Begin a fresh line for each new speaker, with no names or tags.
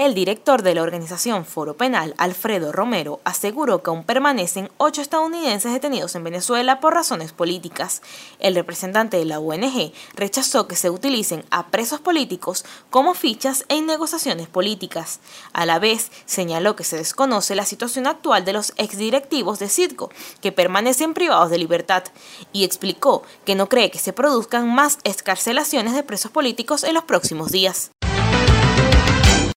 El director de la organización Foro Penal, Alfredo Romero, aseguró que aún permanecen 8 estadounidenses detenidos en Venezuela por razones políticas. El representante de la ONG rechazó que se utilicen a presos políticos como fichas en negociaciones políticas. A la vez, señaló que se desconoce la situación actual de los exdirectivos de Citgo, que permanecen privados de libertad, y explicó que no cree que se produzcan más excarcelaciones de presos políticos en los próximos días.